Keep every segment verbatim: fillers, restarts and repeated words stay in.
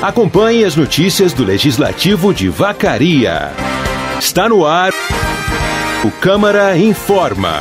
Acompanhe as notícias do Legislativo de Vacaria. Está no ar o Câmara Informa.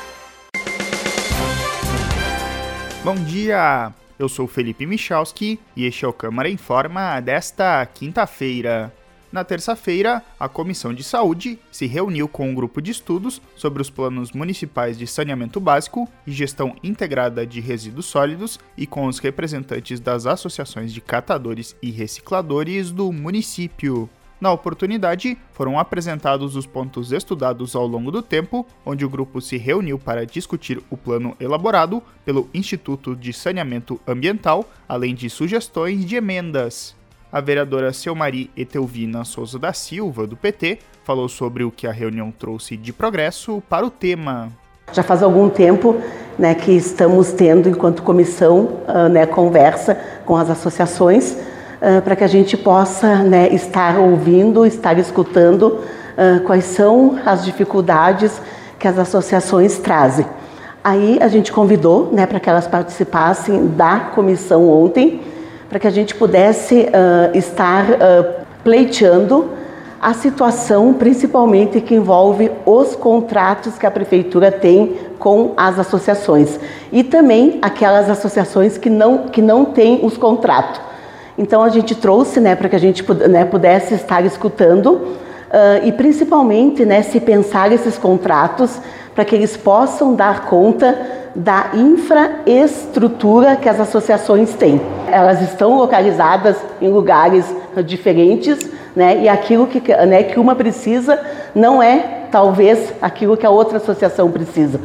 Bom dia, eu sou Felipe Michalski e este é o Câmara Informa desta quinta-feira. Na terça-feira, a Comissão de Saúde se reuniu com um grupo de estudos sobre os planos municipais de saneamento básico e gestão integrada de resíduos sólidos e com os representantes das associações de catadores e recicladores do município. Na oportunidade, foram apresentados os pontos estudados ao longo do tempo, onde o grupo se reuniu para discutir o plano elaborado pelo Instituto de Saneamento Ambiental, além de sugestões de emendas. A vereadora Selmari Etelvina Souza da Silva, do P T, falou sobre o que a reunião trouxe de progresso para o tema. Já faz algum tempo, né, que estamos tendo, enquanto comissão, uh, né, conversa com as associações, uh, para que a gente possa, né, estar ouvindo, estar escutando uh, quais são as dificuldades que as associações trazem. Aí a gente convidou, né, para que elas participassem da comissão ontem, para que a gente pudesse uh, estar uh, pleiteando a situação, principalmente que envolve os contratos que a Prefeitura tem com as associações e também aquelas associações que não, que não têm os contratos. Então a gente trouxe, né, para que a gente, né, pudesse estar escutando uh, e principalmente, né, se pensar esses contratos para que eles possam dar conta da infraestrutura que as associações têm. Elas estão localizadas em lugares diferentes, né, e aquilo que, né, que uma precisa não é, talvez, aquilo que a outra associação precisa.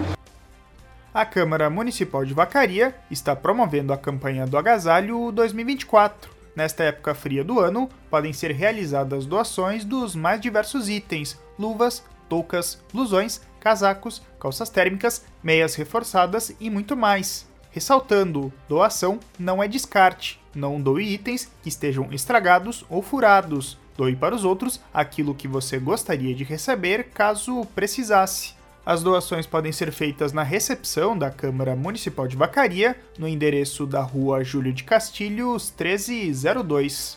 A Câmara Municipal de Vacaria está promovendo a campanha do Agasalho dois mil e vinte e quatro. Nesta época fria do ano, podem ser realizadas doações dos mais diversos itens: luvas, toucas, blusões, casacos, calças térmicas, meias reforçadas e muito mais. Ressaltando, doação não é descarte. Não doe itens que estejam estragados ou furados. Doe para os outros aquilo que você gostaria de receber caso precisasse. As doações podem ser feitas na recepção da Câmara Municipal de Vacaria, no endereço da Rua Júlio de Castilhos, treze zero dois.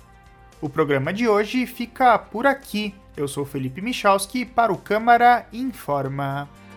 O programa de hoje fica por aqui. Eu sou Felipe Michalski para o Câmara Informa.